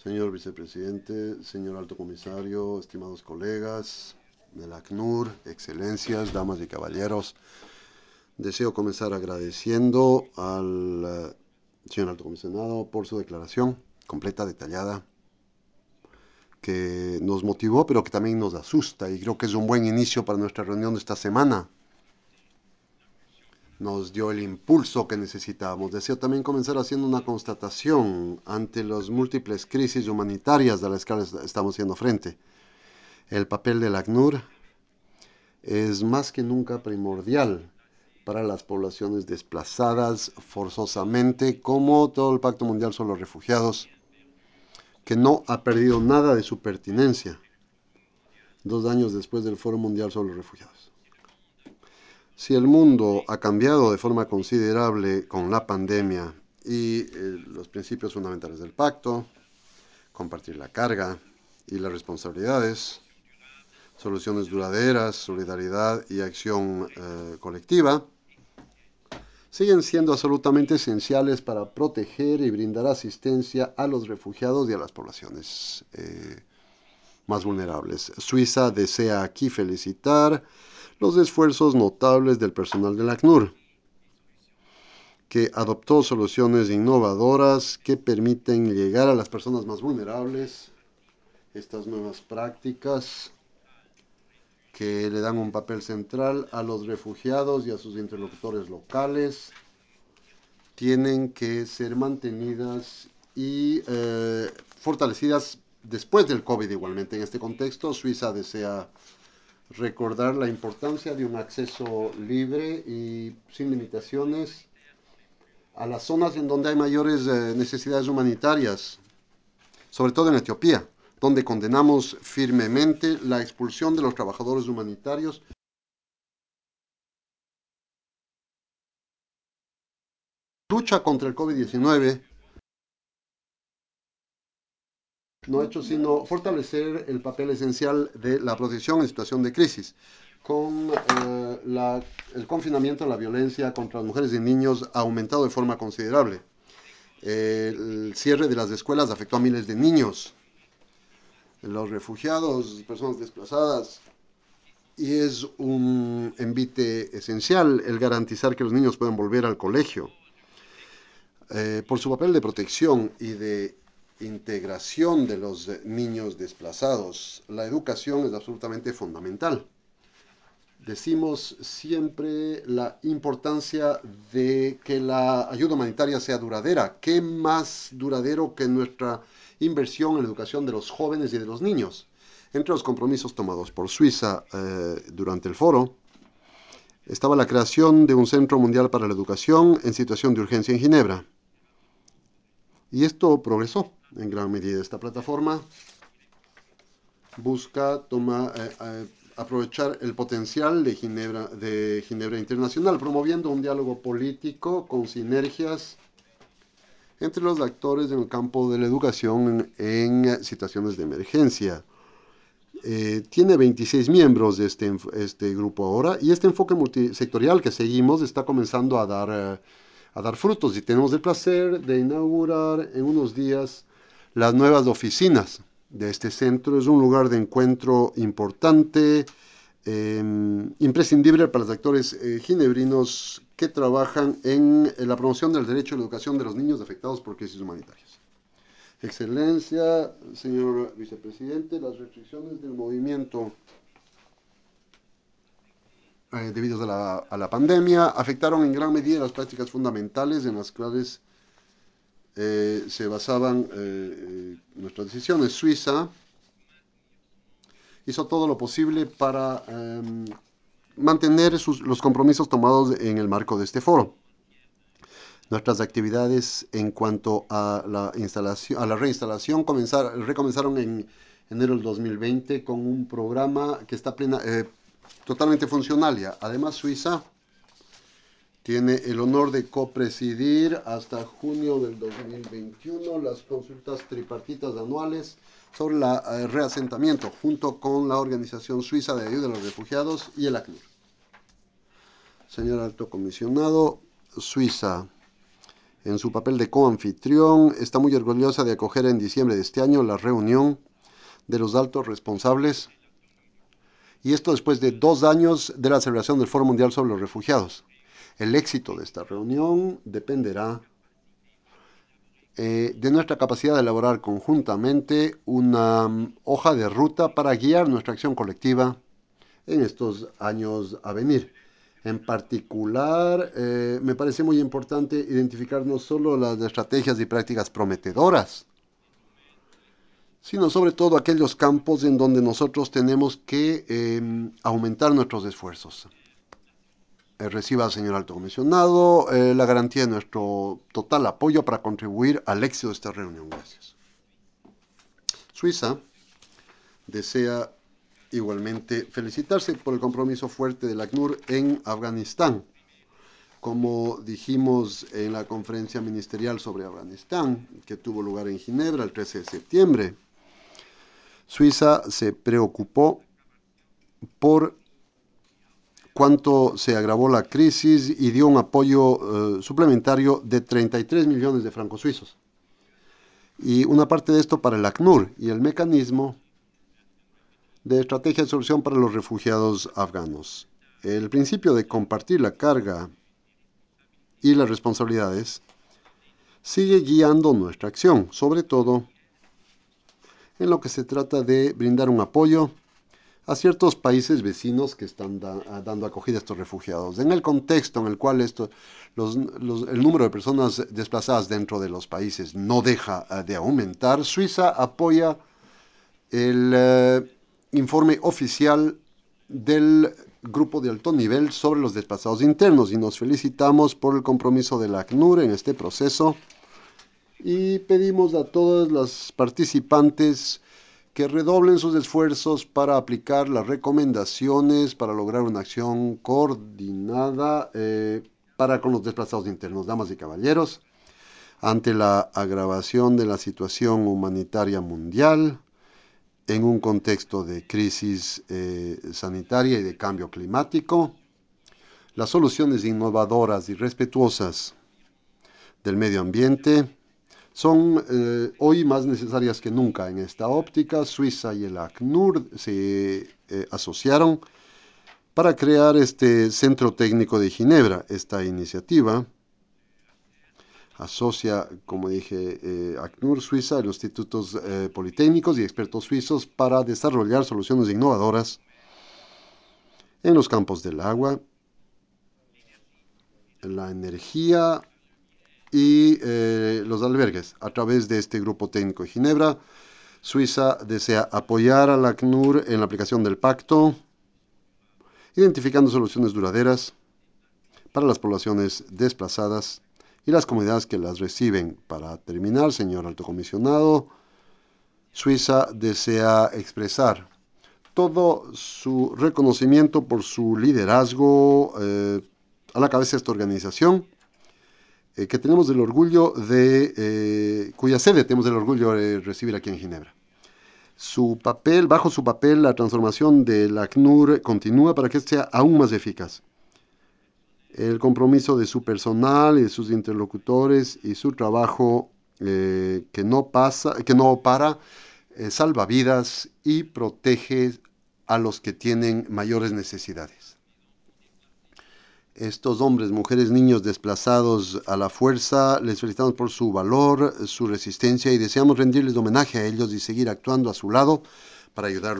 Señor vicepresidente, señor alto comisario, estimados colegas del ACNUR, excelencias, damas y caballeros, deseo comenzar agradeciendo al señor alto comisionado por su declaración completa, detallada, que nos motivó, pero que también nos asusta, y creo que es un buen inicio para nuestra reunión de esta semana. Nos dio el impulso que necesitábamos. Deseo también comenzar haciendo una constatación ante las múltiples crisis humanitarias de las que estamos haciendo frente. El papel del ACNUR es más que nunca primordial para las poblaciones desplazadas forzosamente, como todo el Pacto Mundial sobre los Refugiados, que no ha perdido nada de su pertinencia 2 años después del Foro Mundial sobre los Refugiados. Si el mundo ha cambiado de forma considerable con la pandemia y los principios fundamentales del pacto, compartir la carga y las responsabilidades, soluciones duraderas, solidaridad y acción colectiva, siguen siendo absolutamente esenciales para proteger y brindar asistencia a los refugiados y a las poblaciones más vulnerables. Suiza desea aquí felicitar los esfuerzos notables del personal del ACNUR, que adoptó soluciones innovadoras que permiten llegar a las personas más vulnerables. Estas nuevas prácticas que le dan un papel central a los refugiados y a sus interlocutores locales tienen que ser mantenidas y fortalecidas después del COVID igualmente. En este contexto, Suiza desea recordar la importancia de un acceso libre y sin limitaciones a las zonas en donde hay mayores necesidades humanitarias, sobre todo en Etiopía, donde condenamos firmemente la expulsión de los trabajadores humanitarios. Lucha contra el COVID-19 no ha hecho sino fortalecer el papel esencial de la protección en situación de crisis. Con el confinamiento, la violencia contra las mujeres y niños ha aumentado de forma considerable. El cierre de las escuelas afectó a miles de niños, los refugiados, personas desplazadas, y es un envite esencial el garantizar que los niños puedan volver al colegio. Por su papel de protección y de integración de los niños desplazados, la educación es absolutamente fundamental. Decimos siempre la importancia de que la ayuda humanitaria sea duradera. ¿Qué más duradero que nuestra inversión en la educación de los jóvenes y de los niños? Entre los compromisos tomados por Suiza durante el foro estaba la creación de un Centro Mundial para la Educación en situación de urgencia en Ginebra. Y esto progresó en gran medida. Esta plataforma busca aprovechar el potencial de Ginebra Internacional, promoviendo un diálogo político con sinergias entre los actores en el campo de la educación en situaciones de emergencia. Tiene 26 miembros de este grupo ahora, y este enfoque multisectorial que seguimos está comenzando a dar frutos, y tenemos el placer de inaugurar en unos días las nuevas oficinas de este centro. Es un lugar de encuentro importante, imprescindible para los actores ginebrinos que trabajan en la promoción del derecho a la educación de los niños afectados por crisis humanitarias. Excelencia, señor vicepresidente, las restricciones del movimiento debido a la pandemia afectaron en gran medida las prácticas fundamentales en las cuales se basaban nuestras decisiones. Suiza hizo todo lo posible para mantener los compromisos tomados en el marco de este foro. Nuestras actividades en cuanto a la reinstalación recomenzaron en enero del 2020 con un programa que está totalmente funcional ya. Además, Suiza tiene el honor de copresidir hasta junio del 2021 las consultas tripartitas anuales sobre el reasentamiento, junto con la Organización Suiza de Ayuda a los Refugiados y el ACNUR. Señor Alto Comisionado, Suiza En su papel de coanfitrión, está muy orgullosa de acoger en diciembre de este año la reunión de los altos responsables, y esto después de 2 años de la celebración del Foro Mundial sobre los Refugiados. El éxito de esta reunión dependerá de nuestra capacidad de elaborar conjuntamente una hoja de ruta para guiar nuestra acción colectiva en estos años a venir. En particular, me parece muy importante identificar no solo las estrategias y prácticas prometedoras, sino sobre todo aquellos campos en donde nosotros tenemos que aumentar nuestros esfuerzos. Reciba, señor alto comisionado, la garantía de nuestro total apoyo para contribuir al éxito de esta reunión. Gracias. Suiza desea igualmente felicitarse por el compromiso fuerte del ACNUR en Afganistán. Como dijimos en la conferencia ministerial sobre Afganistán, que tuvo lugar en Ginebra el 13 de septiembre, Suiza se preocupó por cuánto se agravó la crisis y dio un apoyo suplementario de 33 millones de francos suizos. Y una parte de esto para el ACNUR y el mecanismo de estrategia de solución para los refugiados afganos. El principio de compartir la carga y las responsabilidades sigue guiando nuestra acción, sobre todo en lo que se trata de brindar un apoyo a ciertos países vecinos que están dando acogida a estos refugiados. En el contexto en el cual el número de personas desplazadas dentro de los países no deja de aumentar, Suiza apoya el informe oficial del grupo de alto nivel sobre los desplazados internos y nos felicitamos por el compromiso de la ACNUR en este proceso y pedimos a todos los participantes que redoblen sus esfuerzos para aplicar las recomendaciones para lograr una acción coordinada para con los desplazados internos. Damas y caballeros, ante la agravación de la situación humanitaria mundial, en un contexto de crisis sanitaria y de cambio climático, las soluciones innovadoras y respetuosas del medio ambiente son hoy más necesarias que nunca. En esta óptica, Suiza y el ACNUR se asociaron para crear este Centro Técnico de Ginebra. Esta iniciativa asocia, como dije, ACNUR Suiza, los institutos politécnicos y expertos suizos para desarrollar soluciones innovadoras en los campos del agua, la energía y los albergues. A través de este grupo técnico de Ginebra, Suiza desea apoyar a la ACNUR en la aplicación del pacto, identificando soluciones duraderas para las poblaciones desplazadas y las comunidades que las reciben. Para terminar, señor alto comisionado, Suiza desea expresar todo su reconocimiento por su liderazgo a la cabeza de esta organización, que tenemos el orgullo cuya sede tenemos el orgullo de recibir aquí en Ginebra. Bajo su papel, la transformación del ACNUR continúa para que sea aún más eficaz. El compromiso de su personal y de sus interlocutores y su trabajo que no para, salva vidas y protege a los que tienen mayores necesidades. Estos hombres, mujeres, niños desplazados a la fuerza, les felicitamos por su valor, su resistencia y deseamos rendirles homenaje a ellos y seguir actuando a su lado para ayudarlos.